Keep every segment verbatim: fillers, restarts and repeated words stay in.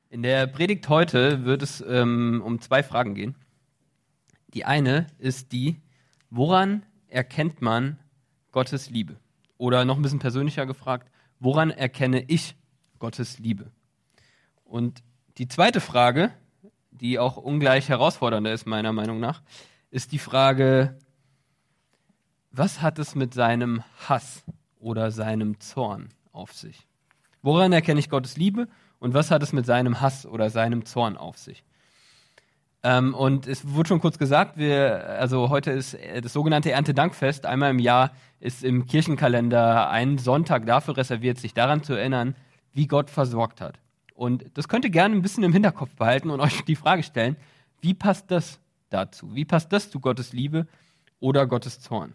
In der Predigt heute wird es ähm, um zwei Fragen gehen. Die eine ist die, woran erkennt man Gottes Liebe? Oder noch ein bisschen persönlicher gefragt, woran erkenne ich Gottes Liebe? Und die zweite Frage, die auch ungleich herausfordernder ist meiner Meinung nach, ist die Frage, was hat es mit seinem Hass oder seinem Zorn auf sich? Woran erkenne ich Gottes Liebe und was hat es mit seinem Hass oder seinem Zorn auf sich? Ähm, und es wurde schon kurz gesagt, wir, also heute ist das sogenannte Erntedankfest. Einmal im Jahr ist im Kirchenkalender ein Sonntag dafür reserviert, sich daran zu erinnern, wie Gott versorgt hat. Und das könnt ihr gerne ein bisschen im Hinterkopf behalten und euch die Frage stellen, wie passt das dazu? Wie passt das zu Gottes Liebe oder Gottes Zorn?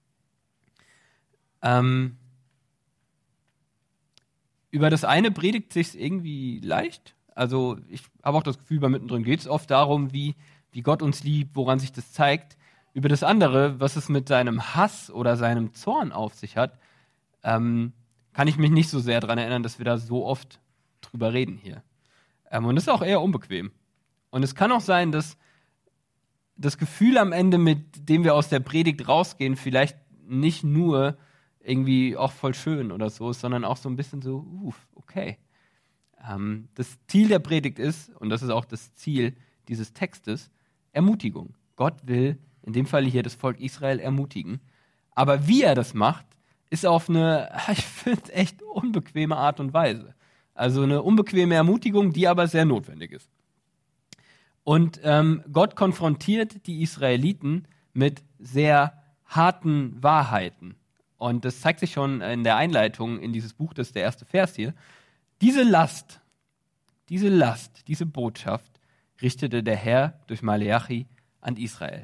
Ähm, über das eine predigt sich irgendwie leicht. Also ich habe auch das Gefühl, bei Mittendrin geht es oft darum, wie, wie Gott uns liebt, woran sich das zeigt. Über das andere, was es mit seinem Hass oder seinem Zorn auf sich hat, ähm, kann ich mich nicht so sehr daran erinnern, dass wir da so oft drüber reden hier. Ähm, und das ist auch eher unbequem. Und es kann auch sein, dass das Gefühl am Ende, mit dem wir aus der Predigt rausgehen, vielleicht nicht nur irgendwie auch voll schön oder so ist, sondern auch so ein bisschen so, uff, okay. Ähm, das Ziel der Predigt ist, und das ist auch das Ziel dieses Textes, Ermutigung. Gott will in dem Fall hier das Volk Israel ermutigen. Aber wie er das macht, ist auf eine, ich finde, echt unbequeme Art und Weise. Also eine unbequeme Ermutigung, die aber sehr notwendig ist. Und ähm, Gott konfrontiert die Israeliten mit sehr harten Wahrheiten. Und das zeigt sich schon in der Einleitung in dieses Buch, das ist der erste Vers hier. Diese Last, diese Last, diese Botschaft richtete der Herr durch Maleachi an Israel.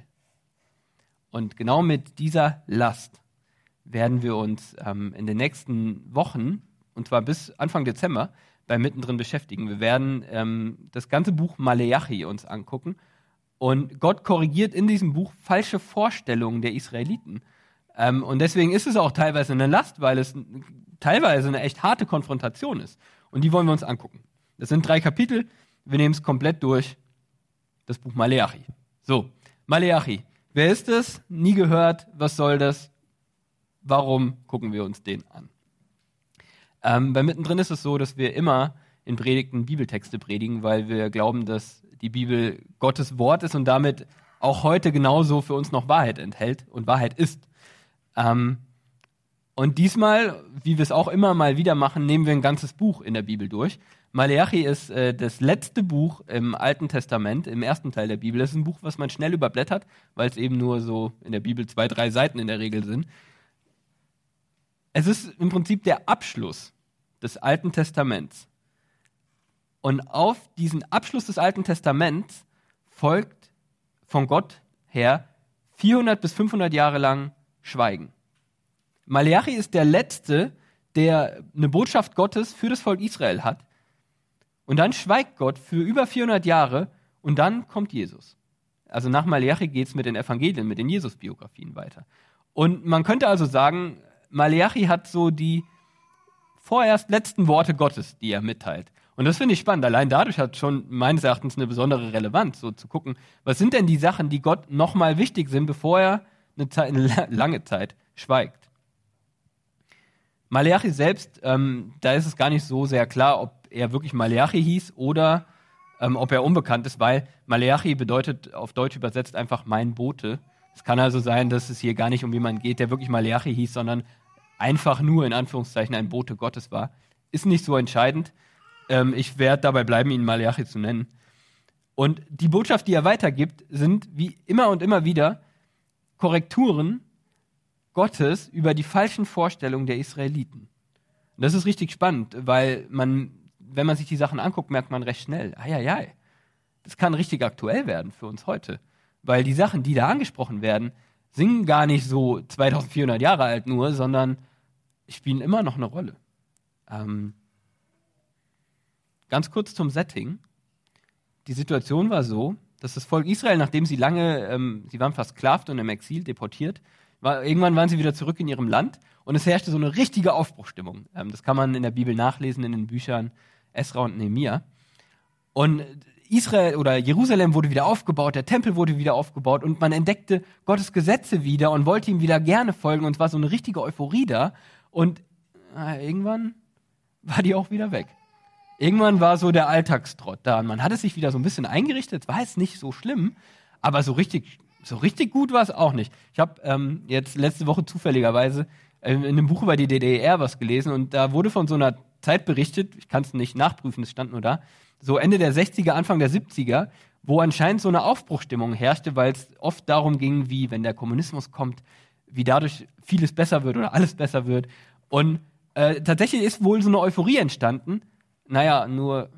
Und genau mit dieser Last werden wir uns ähm, in den nächsten Wochen, und zwar bis Anfang Dezember, bei Mittendrin beschäftigen. Wir werden ähm, das ganze Buch Maleachi uns angucken. Und Gott korrigiert in diesem Buch falsche Vorstellungen der Israeliten. Ähm, und deswegen ist es auch teilweise eine Last, weil es teilweise eine echt harte Konfrontation ist. Und die wollen wir uns angucken. Das sind drei Kapitel. Wir nehmen es komplett durch. Das Buch Maleachi. So, Maleachi. Wer ist es? Nie gehört. Was soll das? Warum gucken wir uns den an? Ähm, bei Mittendrin ist es so, dass wir immer in Predigten Bibeltexte predigen, weil wir glauben, dass die Bibel Gottes Wort ist und damit auch heute genauso für uns noch Wahrheit enthält und Wahrheit ist. Ähm, und diesmal, wie wir es auch immer mal wieder machen, nehmen wir ein ganzes Buch in der Bibel durch. Maleachi ist äh, das letzte Buch im Alten Testament, im ersten Teil der Bibel. Das ist ein Buch, was man schnell überblättert, weil es eben nur so in der Bibel zwei, drei Seiten in der Regel sind. Es ist im Prinzip der Abschluss des Alten Testaments. Und auf diesen Abschluss des Alten Testaments folgt von Gott her vierhundert bis fünfhundert Jahre lang Schweigen. Maleachi ist der Letzte, der eine Botschaft Gottes für das Volk Israel hat. Und dann schweigt Gott für über vierhundert Jahre und dann kommt Jesus. Also nach Maleachi geht es mit den Evangelien, mit den Jesus-Biografien weiter. Und man könnte also sagen, Maleachi hat so die vorerst letzten Worte Gottes, die er mitteilt. Und das finde ich spannend. Allein dadurch hat schon meines Erachtens eine besondere Relevanz, so zu gucken, was sind denn die Sachen, die Gott nochmal wichtig sind, bevor er eine, Zeit, eine lange Zeit schweigt. Maleachi selbst, ähm, da ist es gar nicht so sehr klar, ob er wirklich Maleachi hieß oder ähm, ob er unbekannt ist, weil Maleachi bedeutet auf Deutsch übersetzt einfach mein Bote. Es kann also sein, dass es hier gar nicht um jemanden geht, der wirklich Maleachi hieß, sondern einfach nur in Anführungszeichen ein Bote Gottes war. Ist nicht so entscheidend. Ähm, ich werde dabei bleiben, ihn Maleachi zu nennen. Und die Botschaft, die er weitergibt, sind wie immer und immer wieder Korrekturen Gottes über die falschen Vorstellungen der Israeliten. Und das ist richtig spannend, weil man, wenn man sich die Sachen anguckt, merkt man recht schnell, eieiei, das kann richtig aktuell werden für uns heute. Weil die Sachen, die da angesprochen werden, sind gar nicht so zweitausendvierhundert Jahre alt nur, sondern spielen immer noch eine Rolle. Ähm, ganz kurz zum Setting. Die Situation war so, dass das Volk Israel, nachdem sie lange, ähm, sie waren versklavt und im Exil deportiert, war, irgendwann waren sie wieder zurück in ihrem Land und es herrschte so eine richtige Aufbruchstimmung. Ähm, das kann man in der Bibel nachlesen, in den Büchern Esra und Nehemia. Und Israel oder Jerusalem wurde wieder aufgebaut, der Tempel wurde wieder aufgebaut und man entdeckte Gottes Gesetze wieder und wollte ihm wieder gerne folgen und es war so eine richtige Euphorie da. Und äh, irgendwann war die auch wieder weg. Irgendwann war so der Alltagstrott da und man hatte sich wieder so ein bisschen eingerichtet, war jetzt nicht so schlimm, aber so richtig, so richtig gut war es auch nicht. Ich habe ähm, jetzt letzte Woche zufälligerweise äh, in einem Buch über die D D R was gelesen und da wurde von so einer Zeit berichtet, ich kann es nicht nachprüfen, es stand nur da, so Ende der sechziger, Anfang der siebziger, wo anscheinend so eine Aufbruchstimmung herrschte, weil es oft darum ging, wie, wenn der Kommunismus kommt, wie dadurch vieles besser wird oder alles besser wird. Und äh, tatsächlich ist wohl so eine Euphorie entstanden. Naja, nur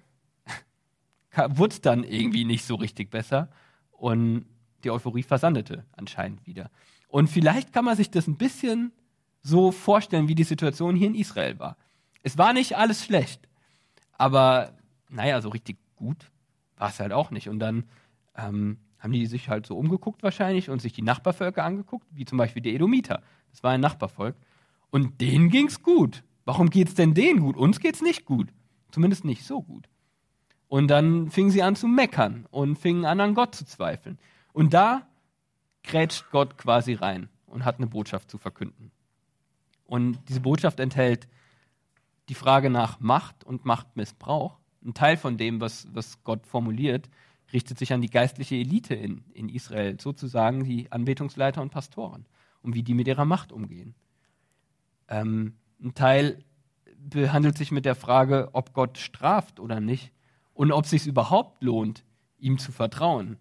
wurde es dann irgendwie nicht so richtig besser und die Euphorie versandete anscheinend wieder. Und vielleicht kann man sich das ein bisschen so vorstellen, wie die Situation hier in Israel war. Es war nicht alles schlecht, aber naja, so richtig gut war es halt auch nicht. Und dann ähm, haben die sich halt so umgeguckt wahrscheinlich und sich die Nachbarvölker angeguckt, wie zum Beispiel die Edomiter. Das war ein Nachbarvolk. Und denen ging's gut. Warum geht's denn denen gut? Uns geht's nicht gut. Zumindest nicht so gut. Und dann fingen sie an zu meckern und fingen an, an Gott zu zweifeln. Und da grätscht Gott quasi rein und hat eine Botschaft zu verkünden. Und diese Botschaft enthält die Frage nach Macht und Machtmissbrauch. Ein Teil von dem, was, was Gott formuliert, richtet sich an die geistliche Elite in, in Israel, sozusagen die Anbetungsleiter und Pastoren, und wie die mit ihrer Macht umgehen. Ähm, ein Teil behandelt sich mit der Frage, ob Gott straft oder nicht und ob es sich überhaupt lohnt, ihm zu vertrauen.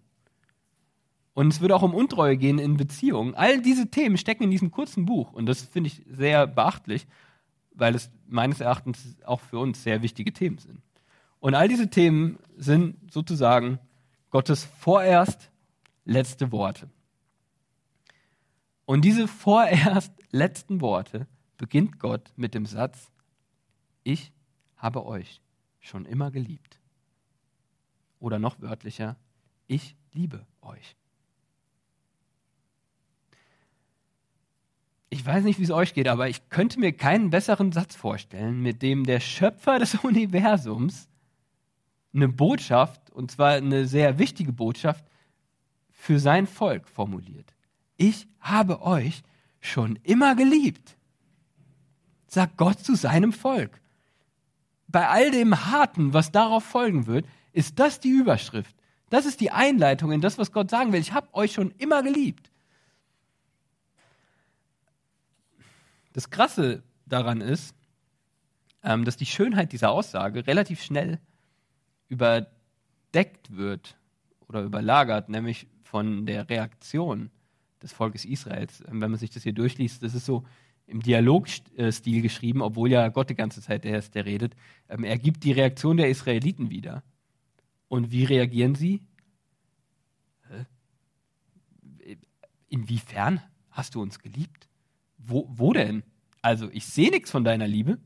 Und es wird auch um Untreue gehen in Beziehungen. All diese Themen stecken in diesem kurzen Buch und das finde ich sehr beachtlich, weil es meines Erachtens auch für uns sehr wichtige Themen sind. Und all diese Themen sind sozusagen Gottes vorerst letzte Worte. Und diese vorerst letzten Worte beginnt Gott mit dem Satz: Ich habe euch schon immer geliebt. Oder noch wörtlicher: Ich liebe euch. Ich weiß nicht, wie es euch geht, aber ich könnte mir keinen besseren Satz vorstellen, mit dem der Schöpfer des Universums eine Botschaft, und zwar eine sehr wichtige Botschaft, für sein Volk formuliert. Ich habe euch schon immer geliebt, sagt Gott zu seinem Volk. Bei all dem Harten, was darauf folgen wird, ist das die Überschrift. Das ist die Einleitung in das, was Gott sagen will. Ich habe euch schon immer geliebt. Das Krasse daran ist, ähm, dass die Schönheit dieser Aussage relativ schnell überdeckt wird oder überlagert, nämlich von der Reaktion des Volkes Israels. Wenn man sich das hier durchliest, das ist so im Dialogstil geschrieben, obwohl ja Gott die ganze Zeit der ist, der redet. Er gibt die Reaktion der Israeliten wieder. Und wie reagieren sie? Inwiefern hast du uns geliebt? Wo, wo denn? Also ich sehe nichts von deiner Liebe.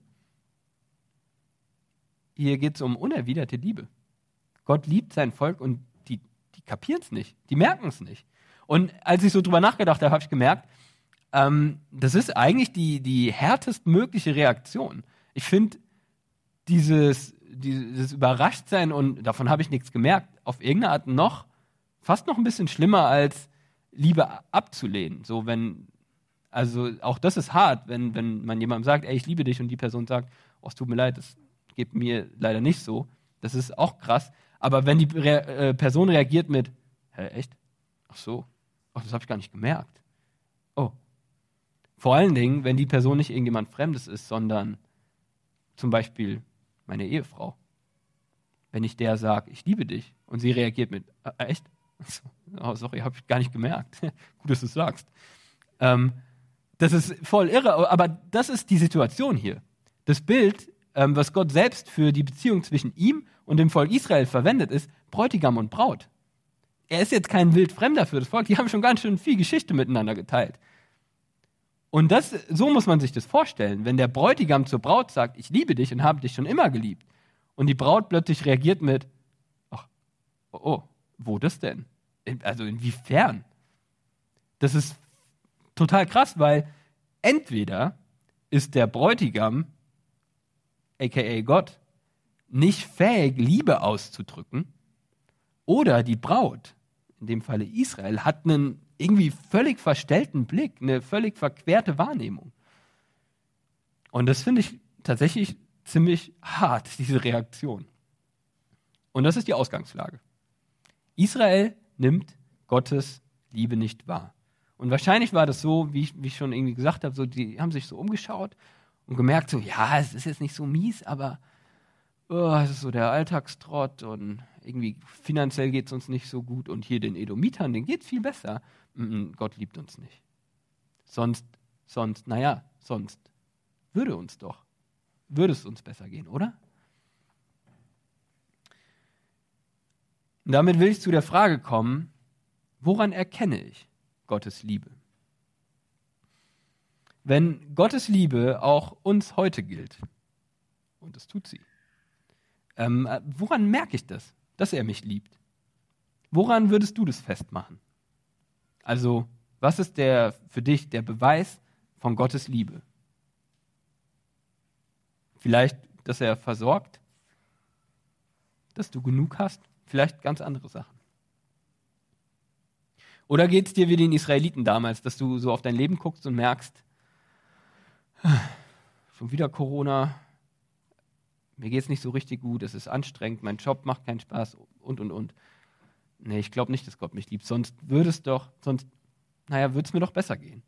Hier geht es um unerwiderte Liebe. Gott liebt sein Volk und die, die kapieren es nicht. Die merken es nicht. Und als ich so drüber nachgedacht habe, habe ich gemerkt, ähm, das ist eigentlich die, die härtestmögliche Reaktion. Ich finde dieses, dieses Überraschtsein, und davon habe ich nichts gemerkt, auf irgendeine Art noch, fast noch ein bisschen schlimmer als Liebe abzulehnen. So, wenn, also auch das ist hart, wenn, wenn man jemandem sagt, ey, ich liebe dich, und die Person sagt, oh, es tut mir leid, das geht mir leider nicht so. Das ist auch krass. Aber wenn die Re- äh, Person reagiert mit, hä, echt? Ach so, ach, das habe ich gar nicht gemerkt. Oh. Vor allen Dingen, wenn die Person nicht irgendjemand Fremdes ist, sondern zum Beispiel meine Ehefrau. Wenn ich der sage, ich liebe dich, und sie reagiert mit, äh, echt? Oh, sorry, habe ich gar nicht gemerkt. Gut, dass du es sagst. Ähm, das ist voll irre, aber das ist die Situation hier. Das Bild, ähm, was Gott selbst für die Beziehung zwischen ihm und dem Volk Israel verwendet, ist Bräutigam und Braut. Er ist jetzt kein Wildfremder für das Volk, die haben schon ganz schön viel Geschichte miteinander geteilt. Und das, so muss man sich das vorstellen, wenn der Bräutigam zur Braut sagt, ich liebe dich und habe dich schon immer geliebt, und die Braut plötzlich reagiert mit, ach, oh, oh, wo das denn? Also inwiefern? Das ist total krass, weil entweder ist der Bräutigam, aka Gott, nicht fähig, Liebe auszudrücken, oder die Braut, in dem Falle Israel, hat einen irgendwie völlig verstellten Blick, eine völlig verquerte Wahrnehmung. Und das finde ich tatsächlich ziemlich hart, diese Reaktion. Und das ist die Ausgangslage. Israel nimmt Gottes Liebe nicht wahr. Und wahrscheinlich war das so, wie ich, wie ich schon irgendwie gesagt habe, so, die haben sich so umgeschaut und gemerkt, so, ja, es ist jetzt nicht so mies, aber oh, es ist so der Alltagstrott und irgendwie finanziell geht es uns nicht so gut und hier den Edomitern, denen geht es viel besser. Mm-mm, Gott liebt uns nicht. Sonst, sonst, naja, sonst würde uns doch, würde es uns besser gehen, oder? Und damit will ich zu der Frage kommen, woran erkenne ich Gottes Liebe? Wenn Gottes Liebe auch uns heute gilt, und das tut sie, ähm, woran merke ich das, dass er mich liebt? Woran würdest du das festmachen? Also, was ist der für dich der Beweis von Gottes Liebe? Vielleicht, dass er versorgt, dass du genug hast, vielleicht ganz andere Sachen. Oder geht es dir wie den Israeliten damals, dass du so auf dein Leben guckst und merkst, schon wieder Corona, mir geht es nicht so richtig gut, es ist anstrengend, mein Job macht keinen Spaß und, und, und. Nee, ich glaube nicht, dass Gott mich liebt, sonst würde es doch, sonst, naja, würde es mir doch besser gehen.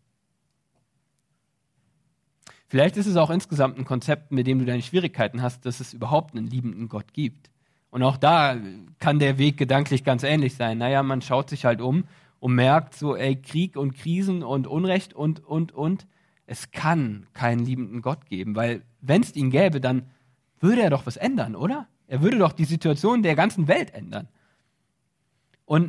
Vielleicht ist es auch insgesamt ein Konzept, mit dem du deine Schwierigkeiten hast, dass es überhaupt einen liebenden Gott gibt. Und auch da kann der Weg gedanklich ganz ähnlich sein. Naja, man schaut sich halt um und merkt so, ey, Krieg und Krisen und Unrecht und, und, und. Es kann keinen liebenden Gott geben, weil wenn es ihn gäbe, dann würde er doch was ändern, oder? Er würde doch die Situation der ganzen Welt ändern. Und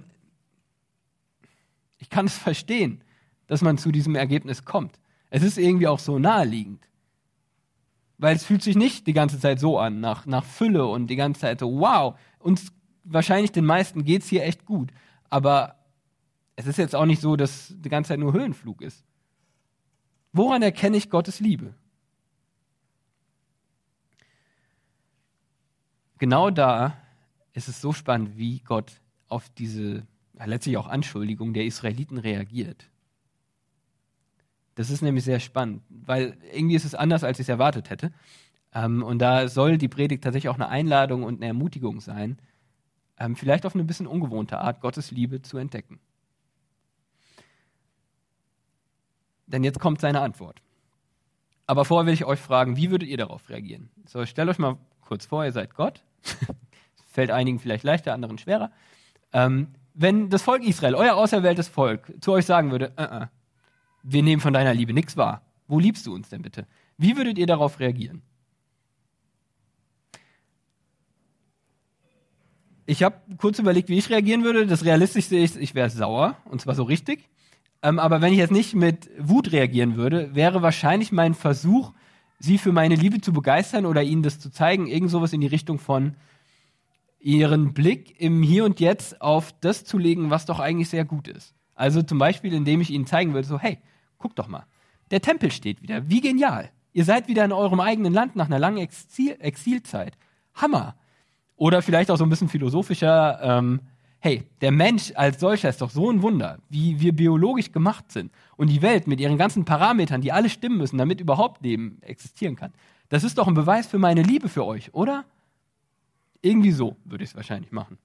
ich kann es verstehen, dass man zu diesem Ergebnis kommt. Es ist irgendwie auch so naheliegend. Weil es fühlt sich nicht die ganze Zeit so an, nach, nach Fülle und die ganze Zeit so, wow, uns wahrscheinlich den meisten geht es hier echt gut. Aber es ist jetzt auch nicht so, dass die ganze Zeit nur Höhenflug ist. Woran erkenne ich Gottes Liebe? Genau da ist es so spannend, wie Gott auf diese ja, letztlich auch Anschuldigung der Israeliten reagiert. Das ist nämlich sehr spannend, weil irgendwie ist es anders, als ich es erwartet hätte. Ähm, und da soll die Predigt tatsächlich auch eine Einladung und eine Ermutigung sein, ähm, vielleicht auf eine bisschen ungewohnte Art, Gottes Liebe zu entdecken. Denn jetzt kommt seine Antwort. Aber vorher will ich euch fragen, wie würdet ihr darauf reagieren? So, stellt euch mal kurz vor, ihr seid Gott. Fällt einigen vielleicht leichter, anderen schwerer. Ähm, wenn das Volk Israel, euer auserwähltes Volk, zu euch sagen würde, uh -uh, wir nehmen von deiner Liebe nichts wahr. Wo liebst du uns denn bitte? Wie würdet ihr darauf reagieren? Ich habe kurz überlegt, wie ich reagieren würde. Das Realistischste ist, ich wäre sauer, und zwar so richtig. Ähm, aber wenn ich jetzt nicht mit Wut reagieren würde, wäre wahrscheinlich mein Versuch, sie für meine Liebe zu begeistern oder ihnen das zu zeigen, irgend sowas in die Richtung von ihren Blick im Hier und Jetzt auf das zu legen, was doch eigentlich sehr gut ist. Also zum Beispiel, indem ich ihnen zeigen würde, so, hey, guck doch mal, der Tempel steht wieder, wie genial. Ihr seid wieder in eurem eigenen Land nach einer langen Exil Exilzeit. Hammer. Oder vielleicht auch so ein bisschen philosophischer, ähm, hey, der Mensch als solcher ist doch so ein Wunder, wie wir biologisch gemacht sind. Und die Welt mit ihren ganzen Parametern, die alle stimmen müssen, damit überhaupt Leben existieren kann. Das ist doch ein Beweis für meine Liebe für euch, oder? Irgendwie so würde ich es wahrscheinlich machen.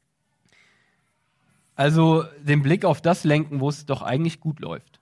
Also den Blick auf das lenken, wo es doch eigentlich gut läuft.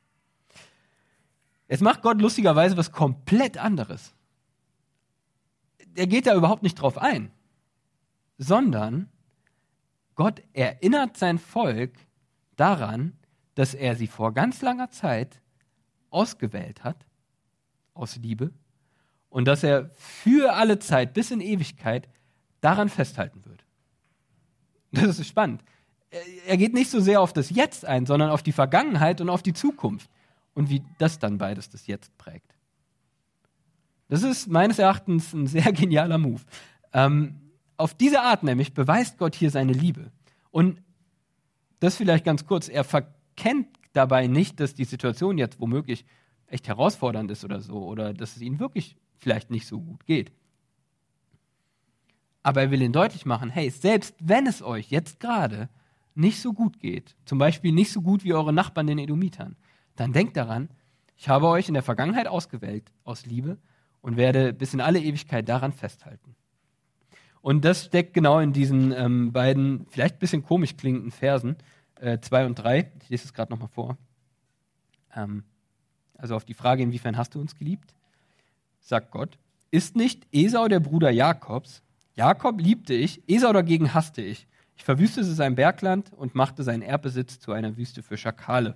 Jetzt macht Gott lustigerweise was komplett anderes. Er geht da überhaupt nicht drauf ein, sondern Gott erinnert sein Volk daran, dass er sie vor ganz langer Zeit ausgewählt hat, aus Liebe, und dass er für alle Zeit bis in Ewigkeit daran festhalten wird. Das ist spannend. Er geht nicht so sehr auf das Jetzt ein, sondern auf die Vergangenheit und auf die Zukunft und wie das dann beides das Jetzt prägt. Das ist meines Erachtens ein sehr genialer Move. Ähm, auf diese Art nämlich beweist Gott hier seine Liebe. Und das vielleicht ganz kurz, er verkennt dabei nicht, dass die Situation jetzt womöglich echt herausfordernd ist oder so, oder dass es ihnen wirklich vielleicht nicht so gut geht. Aber er will ihnen deutlich machen, hey, selbst wenn es euch jetzt gerade nicht so gut geht, zum Beispiel nicht so gut wie eure Nachbarn, den Edomitern, dann denkt daran, ich habe euch in der Vergangenheit ausgewählt aus Liebe und werde bis in alle Ewigkeit daran festhalten. Und das steckt genau in diesen ähm, beiden, vielleicht ein bisschen komisch klingenden Versen, äh, zwei und drei. Ich lese es gerade nochmal vor. Ähm, also auf die Frage, inwiefern hast du uns geliebt, sagt Gott, ist nicht Esau der Bruder Jakobs? Jakob liebte ich, Esau dagegen hasste ich. Ich verwüstete sein Bergland und machte seinen Erbbesitz zu einer Wüste für Schakale.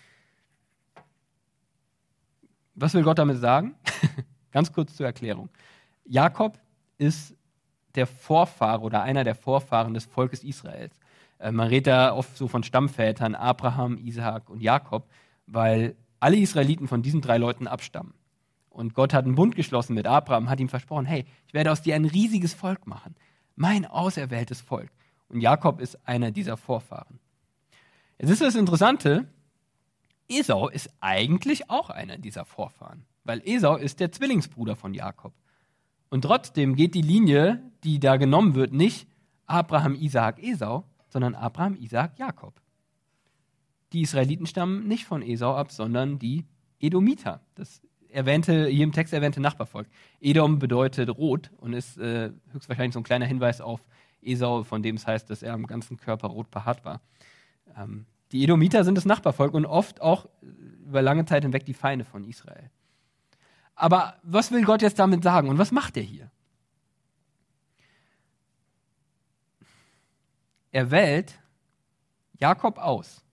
Was will Gott damit sagen? Ganz kurz zur Erklärung. Jakob ist der Vorfahre oder einer der Vorfahren des Volkes Israels. Äh, man redet da oft so von Stammvätern, Abraham, Isaak und Jakob, weil alle Israeliten von diesen drei Leuten abstammen. Und Gott hat einen Bund geschlossen mit Abraham, hat ihm versprochen, hey, ich werde aus dir ein riesiges Volk machen. Mein auserwähltes Volk. Und Jakob ist einer dieser Vorfahren. Jetzt ist das Interessante, Esau ist eigentlich auch einer dieser Vorfahren, weil Esau ist der Zwillingsbruder von Jakob. Und trotzdem geht die Linie, die da genommen wird, nicht Abraham, Isaak, Esau, sondern Abraham, Isaak, Jakob. Die Israeliten stammen nicht von Esau ab, sondern die Edomiter, das erwähnte, hier im Text erwähnte Nachbarvolk. Edom bedeutet rot und ist äh, höchstwahrscheinlich so ein kleiner Hinweis auf Esau, von dem es heißt, dass er am ganzen Körper rot behaart war. Ähm, die Edomiter sind das Nachbarvolk und oft auch über lange Zeit hinweg die Feinde von Israel. Aber was will Gott jetzt damit sagen und was macht er hier? Er wählt Jakob aus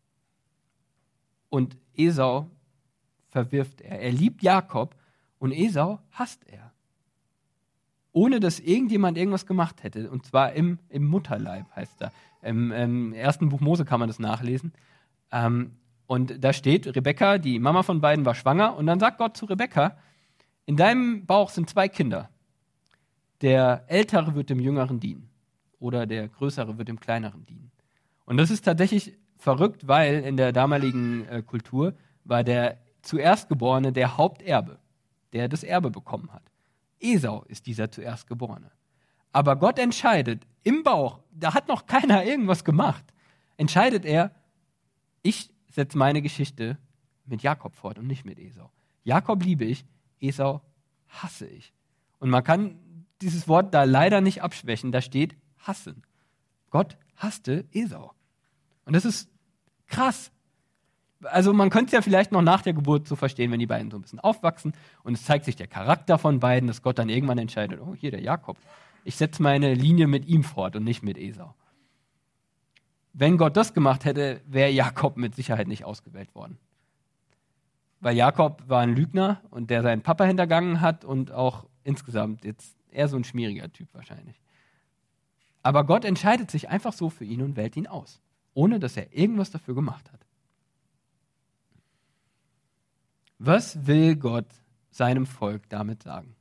und Esau verwirft er. Er liebt Jakob und Esau hasst er. Ohne dass irgendjemand irgendwas gemacht hätte. Und zwar im, im Mutterleib, heißt da. Im, Im ersten Buch Mose kann man das nachlesen. Ähm, und da steht, Rebekka, die Mama von beiden, war schwanger. Und dann sagt Gott zu Rebekka, in deinem Bauch sind zwei Kinder. Der Ältere wird dem Jüngeren dienen. Oder der Größere wird dem Kleineren dienen. Und das ist tatsächlich verrückt, weil in der damaligen äh, Kultur war der Zuerstgeborene der Haupterbe, der das Erbe bekommen hat. Esau ist dieser Zuerstgeborene. Aber Gott entscheidet im Bauch, da hat noch keiner irgendwas gemacht, entscheidet er, ich setze meine Geschichte mit Jakob fort und nicht mit Esau. Jakob liebe ich, Esau hasse ich. Und man kann dieses Wort da leider nicht abschwächen, da steht hassen. Gott hasste Esau. Und das ist krass. Also man könnte es ja vielleicht noch nach der Geburt so verstehen, wenn die beiden so ein bisschen aufwachsen und es zeigt sich der Charakter von beiden, dass Gott dann irgendwann entscheidet, oh, hier der Jakob, ich setze meine Linie mit ihm fort und nicht mit Esau. Wenn Gott das gemacht hätte, wäre Jakob mit Sicherheit nicht ausgewählt worden. Weil Jakob war ein Lügner und der seinen Papa hintergangen hat und auch insgesamt jetzt eher so ein schmieriger Typ wahrscheinlich. Aber Gott entscheidet sich einfach so für ihn und wählt ihn aus, ohne dass er irgendwas dafür gemacht hat. Was will Gott seinem Volk damit sagen?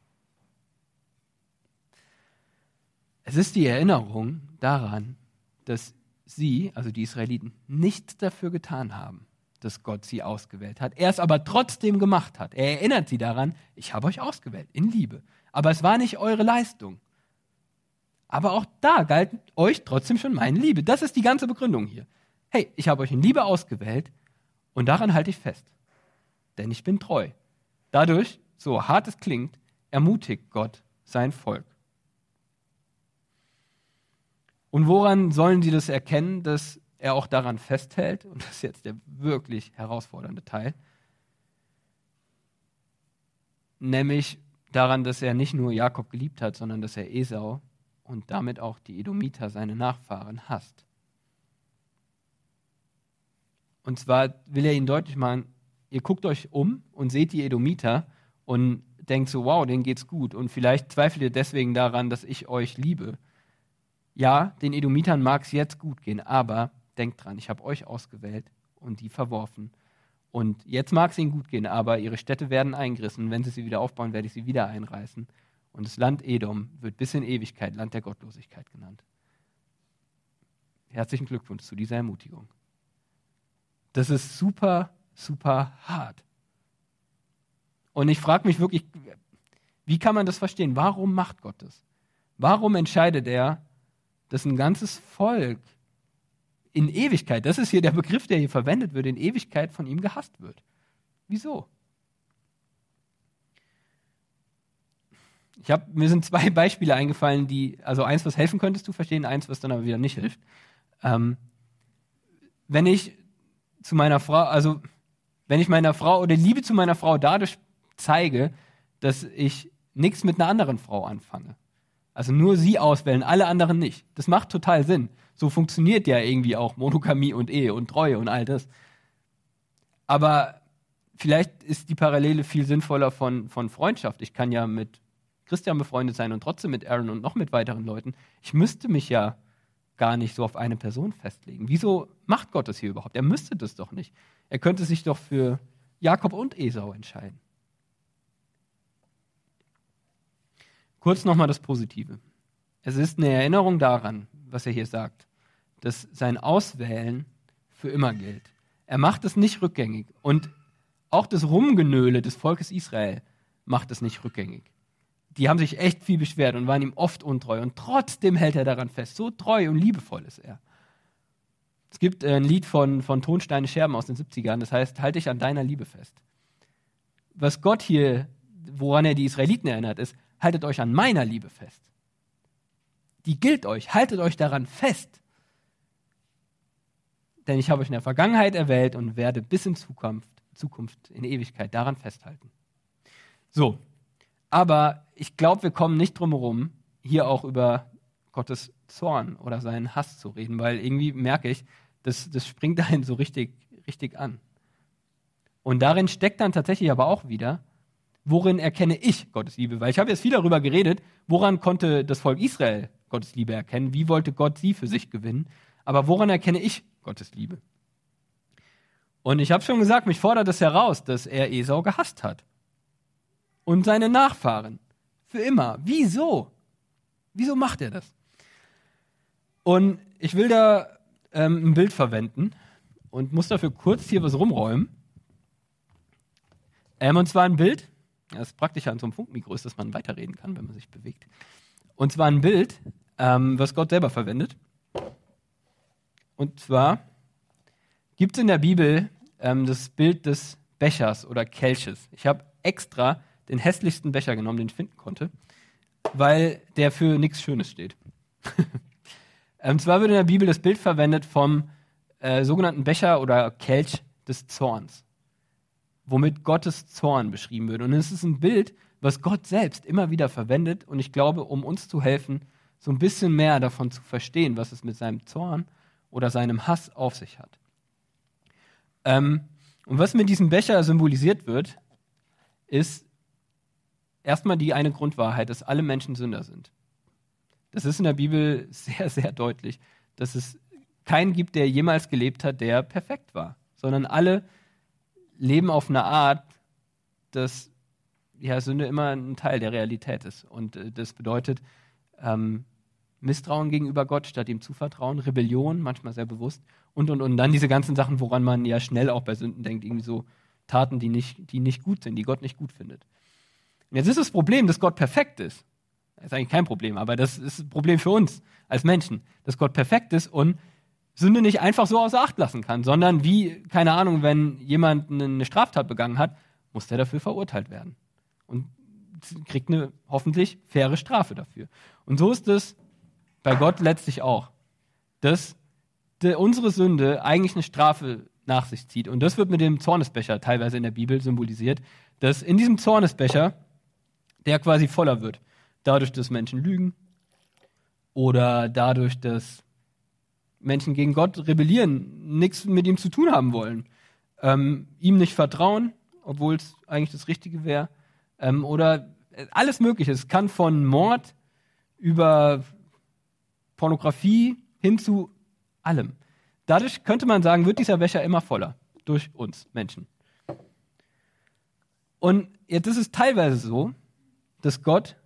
Es ist die Erinnerung daran, dass sie, also die Israeliten, nichts dafür getan haben, dass Gott sie ausgewählt hat. Er es aber trotzdem gemacht hat. Er erinnert sie daran, ich habe euch ausgewählt, in Liebe. Aber es war nicht eure Leistung. Aber auch da galt euch trotzdem schon meine Liebe. Das ist die ganze Begründung hier. Hey, ich habe euch in Liebe ausgewählt und daran halte ich fest. Denn ich bin treu. Dadurch, so hart es klingt, ermutigt Gott sein Volk. Und woran sollen sie das erkennen, dass er auch daran festhält? Und das ist jetzt der wirklich herausfordernde Teil. Nämlich daran, dass er nicht nur Jakob geliebt hat, sondern dass er Esau und damit auch die Edomiter, seine Nachfahren, hasst. Und zwar will er ihnen deutlich machen, ihr guckt euch um und seht die Edomiter und denkt so, wow, denen geht's gut. Und vielleicht zweifelt ihr deswegen daran, dass ich euch liebe. Ja, den Edomitern mag es jetzt gut gehen, aber denkt dran, ich habe euch ausgewählt und die verworfen. Und jetzt mag es ihnen gut gehen, aber ihre Städte werden eingerissen. Wenn sie sie wieder aufbauen, werde ich sie wieder einreißen. Und das Land Edom wird bis in Ewigkeit Land der Gottlosigkeit genannt. Herzlichen Glückwunsch zu dieser Ermutigung. Das ist super, super hart. Und ich frage mich wirklich, wie kann man das verstehen? Warum macht Gott das? Warum entscheidet er, dass ein ganzes Volk in Ewigkeit, das ist hier der Begriff, der hier verwendet wird, in Ewigkeit von ihm gehasst wird? Wieso? Ich hab, mir sind zwei Beispiele eingefallen, die, also eins, was helfen könntest du verstehen, eins, was dann aber wieder nicht hilft. Ähm, wenn ich zu meiner Frau, also wenn ich meiner Frau oder Liebe zu meiner Frau dadurch zeige, dass ich nichts mit einer anderen Frau anfange. Also nur sie auswählen, alle anderen nicht. Das macht total Sinn. So funktioniert ja irgendwie auch Monogamie und Ehe und Treue und all das. Aber vielleicht ist die Parallele viel sinnvoller von, von Freundschaft. Ich kann ja mit Christian befreundet sein und trotzdem mit Aaron und noch mit weiteren Leuten. Ich müsste mich ja gar nicht so auf eine Person festlegen. Wieso macht Gott das hier überhaupt? Er müsste das doch nicht. Er könnte sich doch für Jakob und Esau entscheiden. Kurz nochmal das Positive. Es ist eine Erinnerung daran, was er hier sagt, dass sein Auswählen für immer gilt. Er macht es nicht rückgängig. Und auch das Rumgenöle des Volkes Israel macht es nicht rückgängig. Die haben sich echt viel beschwert und waren ihm oft untreu. Und trotzdem hält er daran fest. So treu und liebevoll ist er. Es gibt ein Lied von, von Tonsteine Scherben aus den siebzigern, das heißt, halt dich an deiner Liebe fest. Was Gott hier, woran er die Israeliten erinnert, ist, haltet euch an meiner Liebe fest. Die gilt euch, haltet euch daran fest. Denn ich habe euch in der Vergangenheit erwählt und werde bis in Zukunft, Zukunft, in Ewigkeit daran festhalten. So, aber ich glaube, wir kommen nicht drum herum, hier auch über Gottes Zorn oder seinen Hass zu reden, weil irgendwie merke ich, das, das springt einen so richtig, richtig an. Und darin steckt dann tatsächlich aber auch wieder, worin erkenne ich Gottes Liebe? Weil ich habe jetzt viel darüber geredet, woran konnte das Volk Israel Gottes Liebe erkennen? Wie wollte Gott sie für sich gewinnen? Aber woran erkenne ich Gottes Liebe? Und ich habe schon gesagt, mich fordert es heraus, dass er Esau gehasst hat. Und seine Nachfahren. Für immer. Wieso? Wieso macht er das? Und ich will da ähm, ein Bild verwenden und muss dafür kurz hier was rumräumen. Ähm, und zwar ein Bild, das ist praktischer an so einem Funkmikro ist, dass man weiterreden kann, wenn man sich bewegt. Und zwar ein Bild, ähm, was Gott selber verwendet. Und zwar gibt es in der Bibel ähm, das Bild des Bechers oder Kelches. Ich habe extra den hässlichsten Becher genommen, den ich finden konnte, weil der für nichts Schönes steht. Und zwar wird in der Bibel das Bild verwendet vom äh, sogenannten Becher oder Kelch des Zorns, womit Gottes Zorn beschrieben wird. Und es ist ein Bild, was Gott selbst immer wieder verwendet und ich glaube, um uns zu helfen, so ein bisschen mehr davon zu verstehen, was es mit seinem Zorn oder seinem Hass auf sich hat. Ähm, und was mit diesem Becher symbolisiert wird, ist erstmal die eine Grundwahrheit, dass alle Menschen Sünder sind. Das ist in der Bibel sehr, sehr deutlich, dass es keinen gibt, der jemals gelebt hat, der perfekt war, sondern alle leben auf eine Art, dass ja, Sünde immer ein Teil der Realität ist. Und äh, das bedeutet ähm, Misstrauen gegenüber Gott statt ihm Zuvertrauen, Rebellion, manchmal sehr bewusst und, und, und dann diese ganzen Sachen, woran man ja schnell auch bei Sünden denkt, irgendwie so Taten, die nicht, die nicht gut sind, die Gott nicht gut findet. Und jetzt ist das Problem, dass Gott perfekt ist. Das ist eigentlich kein Problem, aber das ist ein Problem für uns als Menschen, dass Gott perfekt ist und Sünde nicht einfach so außer Acht lassen kann, sondern wie, keine Ahnung, wenn jemand eine Straftat begangen hat, muss der dafür verurteilt werden und kriegt eine hoffentlich faire Strafe dafür. Und so ist es bei Gott letztlich auch, dass de, unsere Sünde eigentlich eine Strafe nach sich zieht. Und das wird mit dem Zornesbecher teilweise in der Bibel symbolisiert, dass in diesem Zornesbecher, der quasi voller wird, dadurch, dass Menschen lügen oder dadurch, dass Menschen gegen Gott rebellieren, nichts mit ihm zu tun haben wollen, ähm, ihm nicht vertrauen, obwohl es eigentlich das Richtige wäre, ähm, oder alles Mögliche. Es kann von Mord über Pornografie hin zu allem. Dadurch könnte man sagen, wird dieser Becher immer voller durch uns Menschen. Und jetzt ist es teilweise so, dass Gott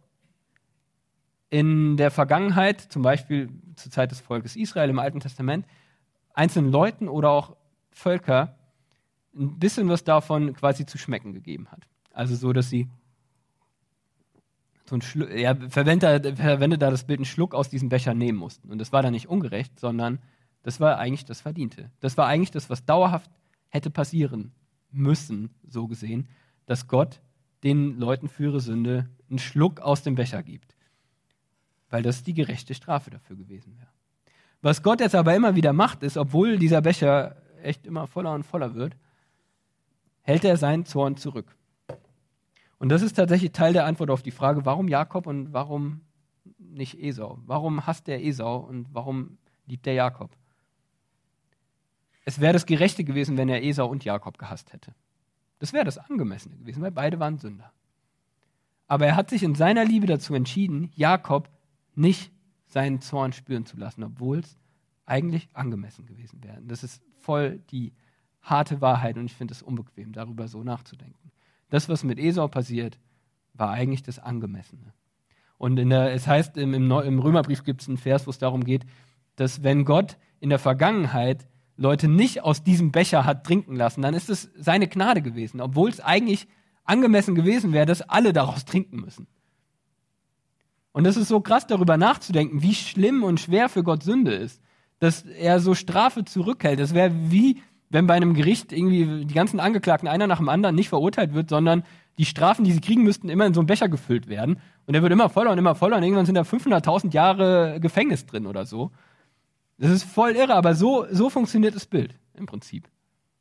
in der Vergangenheit, zum Beispiel zur Zeit des Volkes Israel im Alten Testament, einzelnen Leuten oder auch Völker ein bisschen was davon quasi zu schmecken gegeben hat. Also so, dass sie so ein Schlu- er verwendet, verwendet da das Bild, einen Schluck aus diesem Becher nehmen mussten. Und das war dann nicht ungerecht, sondern das war eigentlich das Verdiente. Das war eigentlich das, was dauerhaft hätte passieren müssen, so gesehen, dass Gott den Leuten für ihre Sünde einen Schluck aus dem Becher gibt. Weil das die gerechte Strafe dafür gewesen wäre. Was Gott jetzt aber immer wieder macht, ist, obwohl dieser Becher echt immer voller und voller wird, hält er seinen Zorn zurück. Und das ist tatsächlich Teil der Antwort auf die Frage, warum Jakob und warum nicht Esau? Warum hasst der Esau und warum liebt der Jakob? Es wäre das Gerechte gewesen, wenn er Esau und Jakob gehasst hätte. Das wäre das Angemessene gewesen, weil beide waren Sünder. Aber er hat sich in seiner Liebe dazu entschieden, Jakob nicht seinen Zorn spüren zu lassen, obwohl es eigentlich angemessen gewesen wäre. Das ist voll die harte Wahrheit und ich finde es unbequem, darüber so nachzudenken. Das, was mit Esau passiert, war eigentlich das Angemessene. Und in der, es heißt, im, im, im Römerbrief gibt es einen Vers, wo es darum geht, dass wenn Gott in der Vergangenheit Leute nicht aus diesem Becher hat trinken lassen, dann ist es seine Gnade gewesen, obwohl es eigentlich angemessen gewesen wäre, dass alle daraus trinken müssen. Und das ist so krass, darüber nachzudenken, wie schlimm und schwer für Gott Sünde ist, dass er so Strafe zurückhält. Das wäre wie, wenn bei einem Gericht irgendwie die ganzen Angeklagten einer nach dem anderen nicht verurteilt wird, sondern die Strafen, die sie kriegen müssten, immer in so einen Becher gefüllt werden. Und der wird immer voller und immer voller und irgendwann sind da fünfhunderttausend Jahre Gefängnis drin oder so. Das ist voll irre, aber so, so funktioniert das Bild im Prinzip.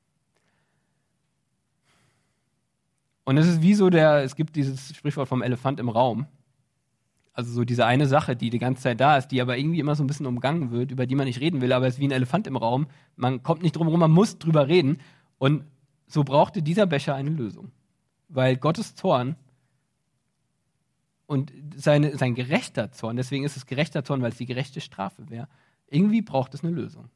Und es ist wie so der, es gibt dieses Sprichwort vom Elefant im Raum. Also so diese eine Sache, die die ganze Zeit da ist, die aber irgendwie immer so ein bisschen umgangen wird, über die man nicht reden will, aber es ist wie ein Elefant im Raum. Man kommt nicht drum herum, man muss drüber reden. Und so brauchte dieser Becher eine Lösung. Weil Gottes Zorn und seine, sein gerechter Zorn, deswegen ist es gerechter Zorn, weil es die gerechte Strafe wäre, irgendwie braucht es eine Lösung.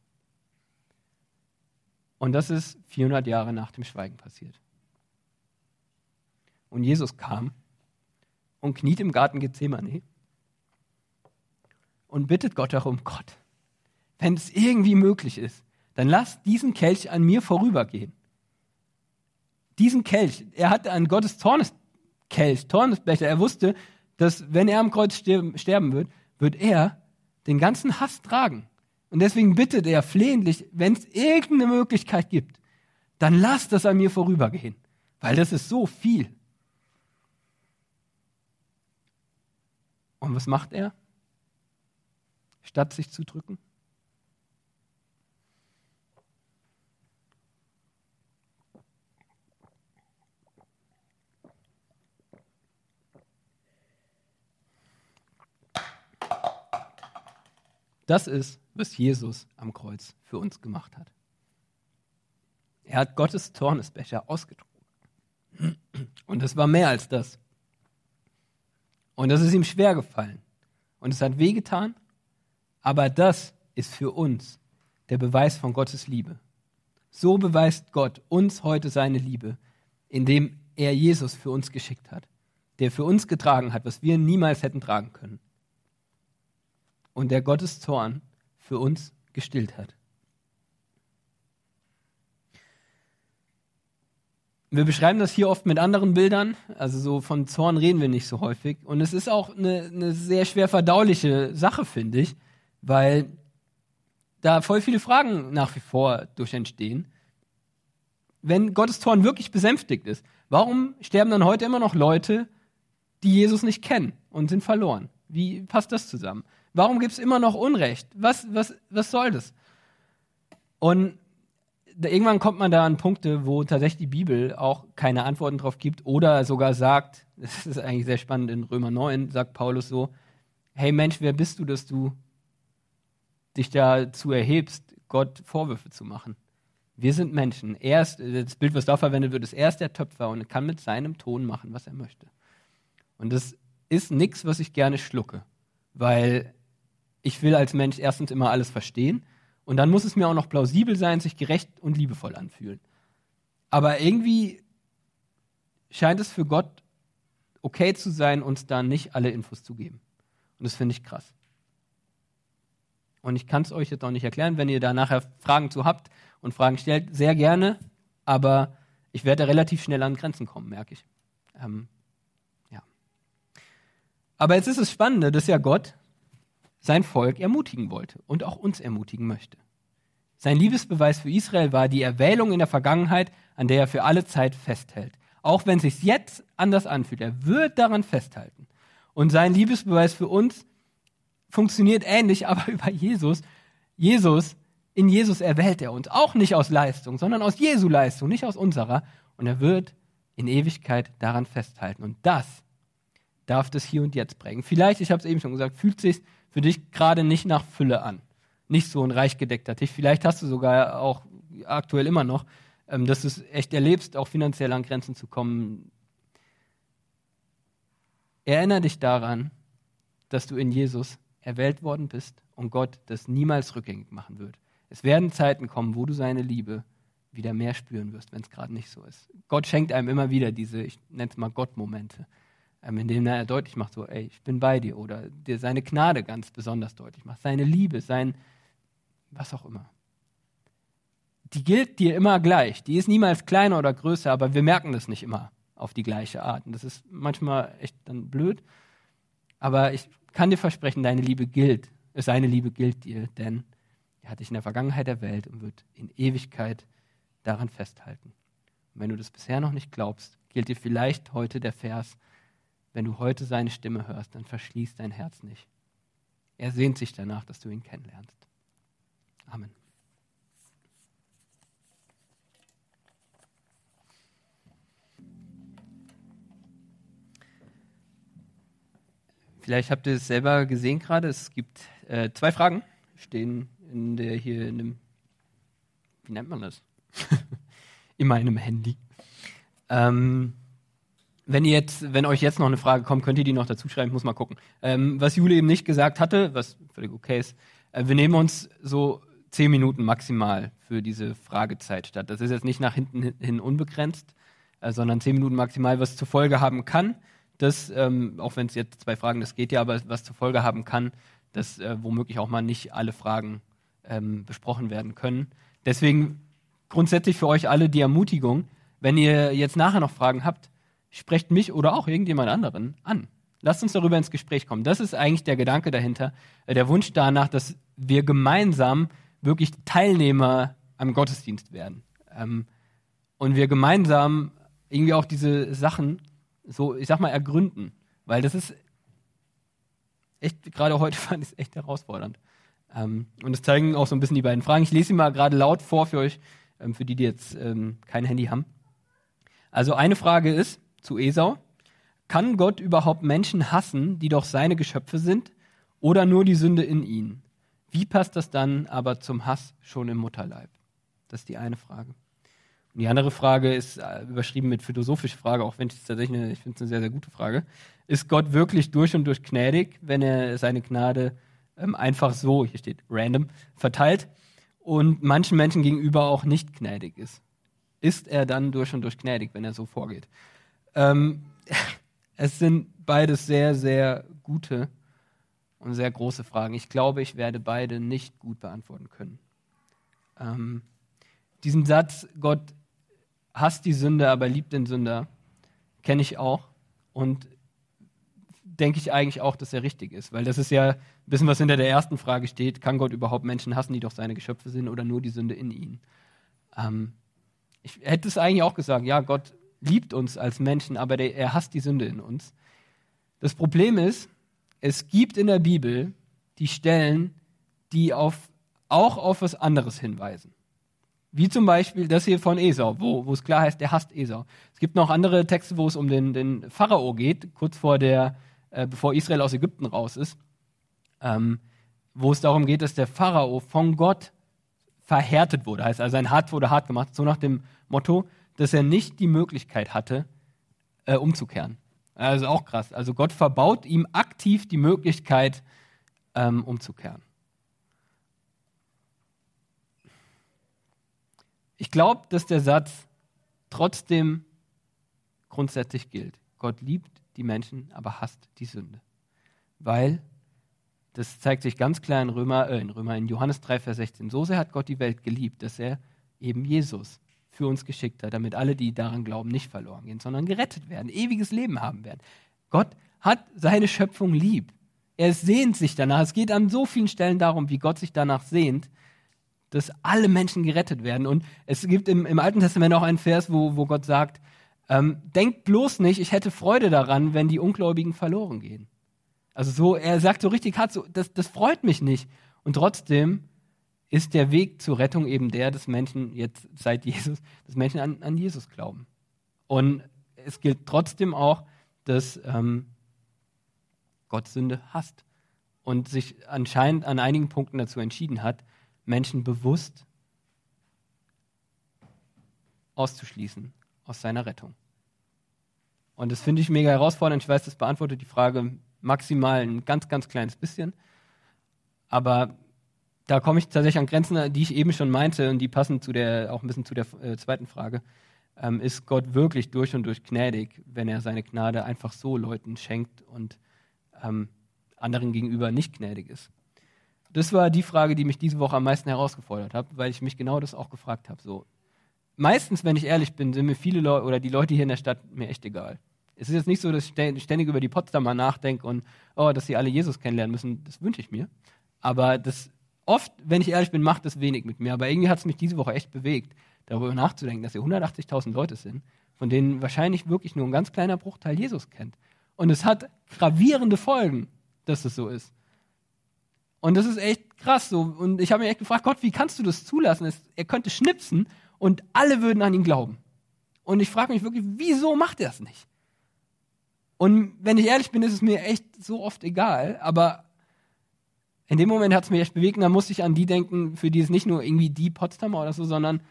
Und das ist vierhundert Jahre nach dem Schweigen passiert. Und Jesus kam und kniet im Garten Gethsemane und bittet Gott darum, Gott, wenn es irgendwie möglich ist, dann lass diesen Kelch an mir vorübergehen. Diesen Kelch, er hatte an Gottes Zorneskelch, Zornesbecher, er wusste, dass wenn er am Kreuz sterben wird, wird er den ganzen Hass tragen. Und deswegen bittet er flehentlich, wenn es irgendeine Möglichkeit gibt, dann lass das an mir vorübergehen, weil das ist so viel. Und was macht er? Statt sich zu drücken? Das ist, was Jesus am Kreuz für uns gemacht hat. Er hat Gottes Zornesbecher ausgetrunken. Und es war mehr als das. Und das ist ihm schwer gefallen. Und es hat wehgetan. Aber das ist für uns der Beweis von Gottes Liebe. So beweist Gott uns heute seine Liebe, indem er Jesus für uns geschickt hat, der für uns getragen hat, was wir niemals hätten tragen können. Und der Gottes Zorn für uns gestillt hat. Wir beschreiben das hier oft mit anderen Bildern, also so von Zorn reden wir nicht so häufig. Und es ist auch eine, eine sehr schwer verdauliche Sache, finde ich, weil da voll viele Fragen nach wie vor durch entstehen. Wenn Gottes Zorn wirklich besänftigt ist, warum sterben dann heute immer noch Leute, die Jesus nicht kennen und sind verloren? Wie passt das zusammen? Warum gibt es immer noch Unrecht? Was, was, was soll das? Und irgendwann kommt man da an Punkte, wo tatsächlich die Bibel auch keine Antworten drauf gibt oder sogar sagt, das ist eigentlich sehr spannend, in Römer neun sagt Paulus so, hey Mensch, wer bist du, dass du dich dazu erhebst, Gott Vorwürfe zu machen? Wir sind Menschen. Er ist, das Bild, was da verwendet wird, ist er ist der Töpfer und kann mit seinem Ton machen, was er möchte. Und das ist nichts, was ich gerne schlucke, weil ich will als Mensch erstens immer alles verstehen und dann muss es mir auch noch plausibel sein, sich gerecht und liebevoll anfühlen. Aber irgendwie scheint es für Gott okay zu sein, uns da nicht alle Infos zu geben. Und das finde ich krass. Und ich kann es euch jetzt auch nicht erklären, wenn ihr da nachher Fragen zu habt und Fragen stellt, sehr gerne, aber ich werde relativ schnell an Grenzen kommen, merke ich. Ähm, ja. Aber jetzt ist es Spannende, dass ja Gott sein Volk ermutigen wollte und auch uns ermutigen möchte. Sein Liebesbeweis für Israel war die Erwählung in der Vergangenheit, an der er für alle Zeit festhält. Auch wenn es sich jetzt anders anfühlt, er wird daran festhalten. Und sein Liebesbeweis für uns funktioniert ähnlich, aber über Jesus. Jesus, in Jesus erwählt er uns, auch nicht aus Leistung, sondern aus Jesu Leistung, nicht aus unserer. Und er wird in Ewigkeit daran festhalten. Und das darf das Hier und Jetzt prägen. Vielleicht, ich habe es eben schon gesagt, fühlt es sich für dich gerade nicht nach Fülle an. Nicht so ein reich gedeckter Tisch. Vielleicht hast du sogar auch aktuell immer noch, ähm, dass du es echt erlebst, auch finanziell an Grenzen zu kommen. Erinnere dich daran, dass du in Jesus erwählt worden bist und Gott das niemals rückgängig machen wird. Es werden Zeiten kommen, wo du seine Liebe wieder mehr spüren wirst, wenn es gerade nicht so ist. Gott schenkt einem immer wieder diese, ich nenne es mal Gott-Momente, ähm, in denen er deutlich macht, so, ey, ich bin bei dir, oder dir seine Gnade ganz besonders deutlich macht, seine Liebe, sein, was auch immer. Die gilt dir immer gleich. Die ist niemals kleiner oder größer, aber wir merken das nicht immer auf die gleiche Art. Und das ist manchmal echt dann blöd, aber ich kann dir versprechen, deine Liebe gilt, seine Liebe gilt dir, denn er hat dich in der Vergangenheit erwählt und wird in Ewigkeit daran festhalten. Und wenn du das bisher noch nicht glaubst, gilt dir vielleicht heute der Vers, wenn du heute seine Stimme hörst, dann verschließ dein Herz nicht. Er sehnt sich danach, dass du ihn kennenlernst. Amen. Vielleicht habt ihr es selber gesehen gerade. Es gibt äh, zwei Fragen, stehen in der hier in dem, wie nennt man das? in meinem Handy. Ähm, wenn ihr jetzt, wenn euch jetzt noch eine Frage kommt, könnt ihr die noch dazu schreiben. Ich muss mal gucken. Ähm, was Jule eben nicht gesagt hatte, was völlig okay ist, äh, wir nehmen uns so zehn Minuten maximal für diese Fragezeit statt. Das ist jetzt nicht nach hinten hin unbegrenzt, äh, sondern zehn Minuten maximal, was zur Folge haben kann. Das, ähm, auch wenn es jetzt zwei Fragen, das geht ja, aber was zur Folge haben kann, dass äh, womöglich auch mal nicht alle Fragen ähm, besprochen werden können. Deswegen grundsätzlich für euch alle die Ermutigung, wenn ihr jetzt nachher noch Fragen habt, sprecht mich oder auch irgendjemand anderen an. Lasst uns darüber ins Gespräch kommen. Das ist eigentlich der Gedanke dahinter, äh, der Wunsch danach, dass wir gemeinsam wirklich Teilnehmer am Gottesdienst werden. Ähm, und wir gemeinsam irgendwie auch diese Sachen so, ich sag mal, ergründen. Weil das ist echt, gerade heute fand ich es echt herausfordernd. Ähm, und das zeigen auch so ein bisschen die beiden Fragen. Ich lese sie mal gerade laut vor für euch, ähm, für die, die jetzt ähm, kein Handy haben. Also eine Frage ist zu Esau: Kann Gott überhaupt Menschen hassen, die doch seine Geschöpfe sind, oder nur die Sünde in ihnen? Wie passt das dann aber zum Hass schon im Mutterleib? Das ist die eine Frage. Und die andere Frage ist äh, überschrieben mit philosophische Frage, auch wenn ich es tatsächlich eine, ich finde es eine sehr, sehr gute Frage. Ist Gott wirklich durch und durch gnädig, wenn er seine Gnade ähm, einfach so, hier steht random, verteilt und manchen Menschen gegenüber auch nicht gnädig ist? Ist er dann durch und durch gnädig, wenn er so vorgeht? Ähm, es sind beides sehr, sehr gute und sehr große Fragen. Ich glaube, ich werde beide nicht gut beantworten können. Ähm, diesen Satz, Gott hasst die Sünde, aber liebt den Sünder, kenne ich auch und denke ich eigentlich auch, dass er richtig ist, weil das ist ja ein bisschen, was hinter der ersten Frage steht: Kann Gott überhaupt Menschen hassen, die doch seine Geschöpfe sind, oder nur die Sünde in ihnen? Ähm, ich hätte es eigentlich auch gesagt, ja, Gott liebt uns als Menschen, aber der, er hasst die Sünde in uns. Das Problem ist, es gibt in der Bibel die Stellen, die auf, auch auf was anderes hinweisen. Wie zum Beispiel das hier von Esau, wo, wo es klar heißt, er hasst Esau. Es gibt noch andere Texte, wo es um den, den Pharao geht, kurz vor der, äh, bevor Israel aus Ägypten raus ist, ähm, wo es darum geht, dass der Pharao von Gott verhärtet wurde. Heißt also, sein Hart wurde hart gemacht, so nach dem Motto, dass er nicht die Möglichkeit hatte, äh, umzukehren. Also auch krass. Also Gott verbaut ihm aktiv die Möglichkeit, ähm, umzukehren. Ich glaube, dass der Satz trotzdem grundsätzlich gilt. Gott liebt die Menschen, aber hasst die Sünde. Weil, das zeigt sich ganz klar in Römer, äh, in Römer, in Johannes drei, Vers sechzehn. So sehr hat Gott die Welt geliebt, dass er eben Jesus für uns geschickt hat, damit alle, die daran glauben, nicht verloren gehen, sondern gerettet werden, ewiges Leben haben werden. Gott hat seine Schöpfung lieb. Er sehnt sich danach. Es geht an so vielen Stellen darum, wie Gott sich danach sehnt, dass alle Menschen gerettet werden. Und es gibt im, im Alten Testament auch einen Vers, wo, wo Gott sagt, ähm, denkt bloß nicht, ich hätte Freude daran, wenn die Ungläubigen verloren gehen. Also so, er sagt so richtig hart, so, das, das freut mich nicht. Und trotzdem ist der Weg zur Rettung eben der, dass Menschen jetzt seit Jesus, dass Menschen an, an Jesus glauben. Und es gilt trotzdem auch, dass ähm, Gott Sünde hasst und sich anscheinend an einigen Punkten dazu entschieden hat, Menschen bewusst auszuschließen aus seiner Rettung. Und das finde ich mega herausfordernd. Ich weiß, das beantwortet die Frage maximal ein ganz, ganz kleines bisschen. Aber da komme ich tatsächlich an Grenzen, die ich eben schon meinte und die passen zu der, auch ein bisschen zu der äh, zweiten Frage. Ähm, ist Gott wirklich durch und durch gnädig, wenn er seine Gnade einfach so Leuten schenkt und ähm, anderen gegenüber nicht gnädig ist? Das war die Frage, die mich diese Woche am meisten herausgefordert hat, weil ich mich genau das auch gefragt habe. So, meistens, wenn ich ehrlich bin, sind mir viele Leute oder die Leute hier in der Stadt mir echt egal. Es ist jetzt nicht so, dass ich ständig über die Potsdamer nachdenke und oh, dass sie alle Jesus kennenlernen müssen. Das wünsche ich mir. Aber das oft, wenn ich ehrlich bin, macht das wenig mit mir. Aber irgendwie hat es mich diese Woche echt bewegt, darüber nachzudenken, dass hier hundertachtzigtausend Leute sind, von denen wahrscheinlich wirklich nur ein ganz kleiner Bruchteil Jesus kennt. Und es hat gravierende Folgen, dass es so ist. Und das ist echt krass so. Und ich habe mich echt gefragt, Gott, wie kannst du das zulassen? Es, er könnte schnipsen und alle würden an ihn glauben. Und ich frage mich wirklich, wieso macht er es nicht? Und wenn ich ehrlich bin, ist es mir echt so oft egal. Aber in dem Moment hat es mich echt bewegt. Und dann musste ich an die denken, für die es nicht nur irgendwie die Potsdamer oder so, sondern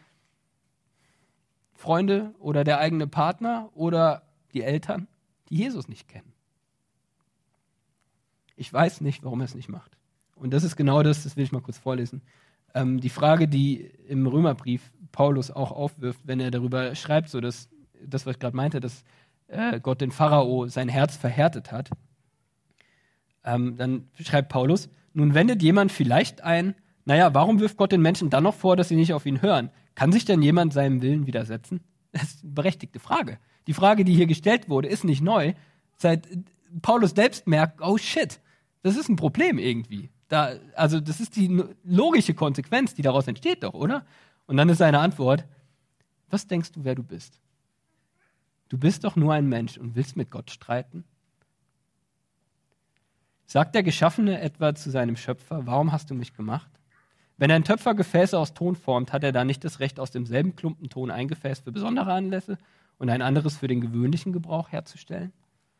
Freunde oder der eigene Partner oder die Eltern, die Jesus nicht kennen. Ich weiß nicht, warum er es nicht macht. Und das ist genau das, das will ich mal kurz vorlesen. Ähm, die Frage, die im Römerbrief Paulus auch aufwirft, wenn er darüber schreibt, so dass das, was ich gerade meinte, dass äh, Gott den Pharao sein Herz verhärtet hat, ähm, dann schreibt Paulus, nun wendet jemand vielleicht ein, naja, warum wirft Gott den Menschen dann noch vor, dass sie nicht auf ihn hören? Kann sich denn jemand seinem Willen widersetzen? Das ist eine berechtigte Frage. Die Frage, die hier gestellt wurde, ist nicht neu. Seit Paulus selbst merkt, oh shit, das ist ein Problem irgendwie. Da, also das ist die logische Konsequenz, die daraus entsteht doch, oder? Und dann ist seine Antwort, was denkst du, wer du bist? Du bist doch nur ein Mensch und willst mit Gott streiten? Sagt der Geschaffene etwa zu seinem Schöpfer, warum hast du mich gemacht? Wenn ein Töpfer Gefäße aus Ton formt, hat er dann nicht das Recht, aus demselben Klumpen Ton ein Gefäß für besondere Anlässe und ein anderes für den gewöhnlichen Gebrauch herzustellen?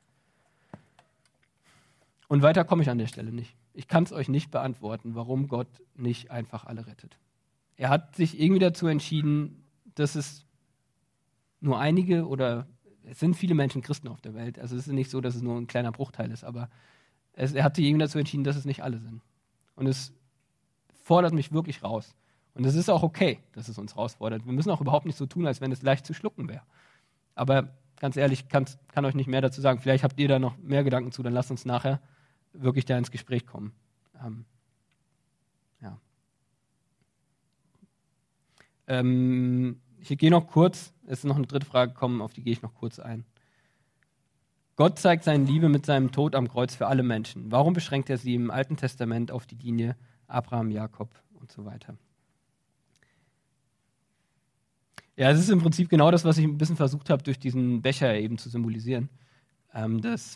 Und weiter komme ich an der Stelle nicht. Ich kann es euch nicht beantworten, warum Gott nicht einfach alle rettet. Er hat sich irgendwie dazu entschieden, dass es nur einige oder es sind viele Menschen Christen auf der Welt. Also es ist nicht so, dass es nur ein kleiner Bruchteil ist, aber es, er hat sich irgendwie dazu entschieden, dass es nicht alle sind. Und es fordert mich wirklich raus. Und es ist auch okay, dass es uns herausfordert. Wir müssen auch überhaupt nicht so tun, als wenn es leicht zu schlucken wäre. Aber ganz ehrlich, ich kann euch nicht mehr dazu sagen. Vielleicht habt ihr da noch mehr Gedanken zu, dann lasst uns nachher wirklich da ins Gespräch kommen. Ähm, ja. Ähm, ich gehe noch kurz, es ist noch eine dritte Frage gekommen, auf die gehe ich noch kurz ein. Gott zeigt seine Liebe mit seinem Tod am Kreuz für alle Menschen. Warum beschränkt er sie im Alten Testament auf die Linie Abraham, Jakob und so weiter? Ja, es ist im Prinzip genau das, was ich ein bisschen versucht habe, durch diesen Becher eben zu symbolisieren. Ähm, dass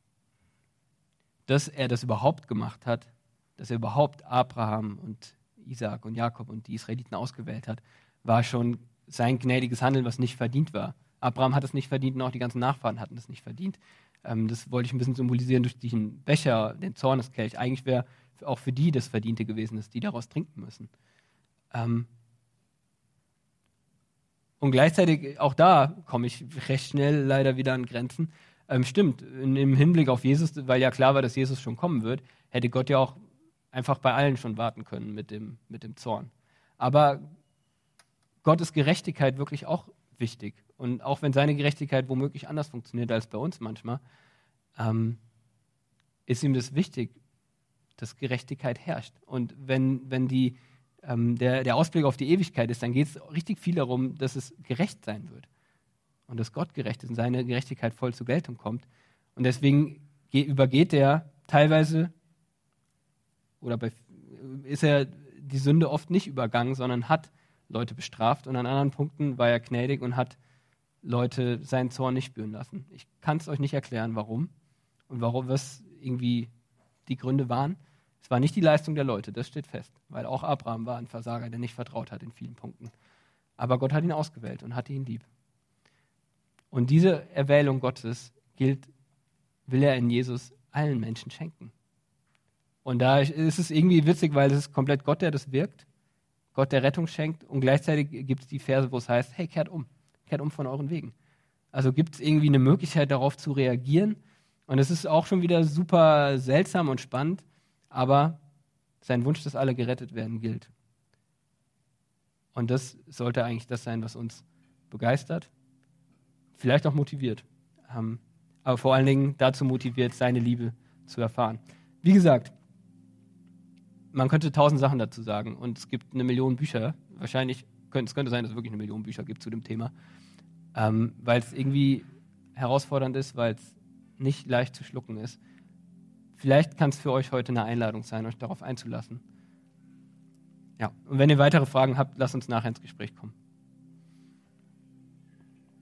dass er das überhaupt gemacht hat, dass er überhaupt Abraham und Isaak und Jakob und die Israeliten ausgewählt hat, war schon sein gnädiges Handeln, was nicht verdient war. Abraham hat es nicht verdient und auch die ganzen Nachfahren hatten es nicht verdient. Ähm, das wollte ich ein bisschen symbolisieren durch diesen Becher, den Zorneskelch. Eigentlich wäre auch für die das Verdiente gewesen, dass die daraus trinken müssen. Ähm und gleichzeitig, auch da komme ich recht schnell leider wieder an Grenzen. Ähm, stimmt, in, im Hinblick auf Jesus, weil ja klar war, dass Jesus schon kommen wird, hätte Gott ja auch einfach bei allen schon warten können mit dem, mit dem Zorn. Aber Gottes Gerechtigkeit wirklich auch wichtig. Und auch wenn seine Gerechtigkeit womöglich anders funktioniert als bei uns manchmal, ähm, ist ihm das wichtig, dass Gerechtigkeit herrscht. Und wenn, wenn die, ähm, der, der Ausblick auf die Ewigkeit ist, dann geht es richtig viel darum, dass es gerecht sein wird. Und dass Gott gerecht ist und seine Gerechtigkeit voll zur Geltung kommt. Und deswegen übergeht er teilweise, oder bei, ist er die Sünde oft nicht übergangen, sondern hat Leute bestraft und an anderen Punkten war er gnädig und hat Leute seinen Zorn nicht spüren lassen. Ich kann es euch nicht erklären, warum und warum was irgendwie die Gründe waren. Es war nicht die Leistung der Leute, das steht fest, weil auch Abraham war ein Versager, der nicht vertraut hat in vielen Punkten. Aber Gott hat ihn ausgewählt und hatte ihn lieb. Und diese Erwählung Gottes gilt, will er in Jesus allen Menschen schenken. Und da ist es irgendwie witzig, weil es ist komplett Gott, der das wirkt, Gott, der Rettung schenkt und gleichzeitig gibt es die Verse, wo es heißt, hey, kehrt um, kehrt um von euren Wegen. Also gibt es irgendwie eine Möglichkeit, darauf zu reagieren. Und es ist auch schon wieder super seltsam und spannend, aber sein Wunsch, dass alle gerettet werden, gilt. Und das sollte eigentlich das sein, was uns begeistert, vielleicht auch motiviert, ähm, aber vor allen Dingen dazu motiviert, seine Liebe zu erfahren. Wie gesagt, man könnte tausend Sachen dazu sagen und es gibt eine Million Bücher. Wahrscheinlich könnte es könnte sein, dass es wirklich eine Million Bücher gibt zu dem Thema, ähm, weil es irgendwie herausfordernd ist, weil es nicht leicht zu schlucken ist. Vielleicht kann es für euch heute eine Einladung sein, euch darauf einzulassen. Ja, und wenn ihr weitere Fragen habt, lasst uns nachher ins Gespräch kommen.